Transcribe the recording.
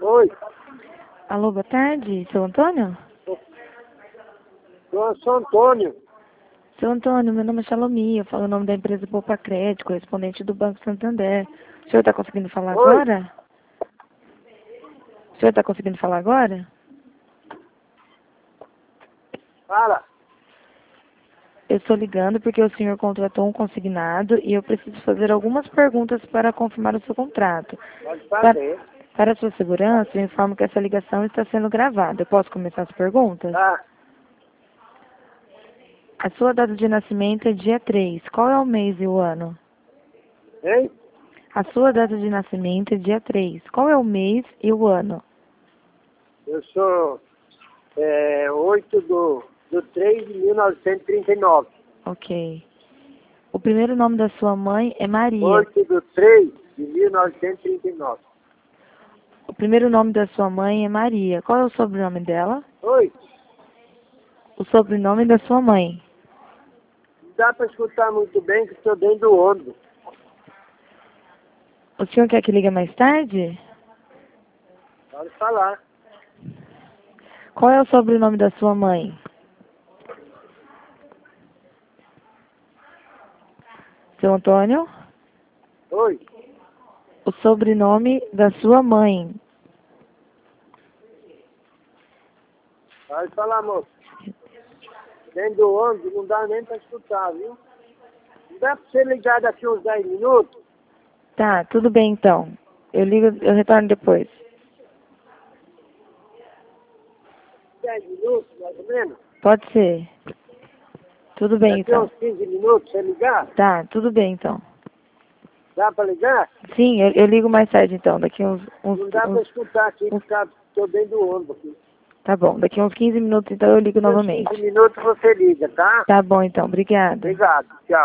Oi, Alô, boa tarde, seu Antônio? eu sou Antônio. Seu Antônio, meu nome é Salomia, eu falo o nome da empresa Poupa Crédito, correspondente do Banco Santander. O senhor está conseguindo falar Oi. agora? O senhor está conseguindo falar agora? Fala. Eu estou ligando porque o senhor contratou um consignado e eu preciso fazer algumas perguntas para confirmar o seu contrato. Pode fazer. Para a sua segurança, eu informo que essa ligação está sendo gravada. Eu posso começar as perguntas? Tá. A sua data de nascimento é dia 3. Qual é o mês e o ano? Hein? A sua data de nascimento é dia 3. Qual é o mês e o ano? Eu sou 8 do 3 de 1939. Ok. O primeiro nome da sua mãe é Maria. 8 do 3 de 1939. O primeiro nome da sua mãe é Maria. Qual é o sobrenome dela? Oi, O sobrenome da sua mãe. não dá para escutar muito bem que estou dentro do ônibus. O senhor quer que ligue mais tarde? Pode falar. Qual é o sobrenome da sua mãe? Seu Antônio? Oi, O sobrenome da sua mãe. pode falar, moço. Dentro do ônibus não dá nem para escutar, viu? Não dá para você ligar daqui uns 10 minutos? Tá, tudo bem então. Eu retorno depois. 10 minutos, mais ou menos? Pode ser. Tudo bem Daqui então. uns 15 minutos, você ligar? Tá, tudo bem então. Dá para ligar? Sim, eu ligo mais tarde então. Daqui Não dá para escutar aqui, porque estou dentro do ônibus aqui. Tá bom, daqui uns 15 minutos então eu ligo Daqui uns novamente. 15 minutos você liga, tá? Tá bom então, obrigada. Obrigado, tchau.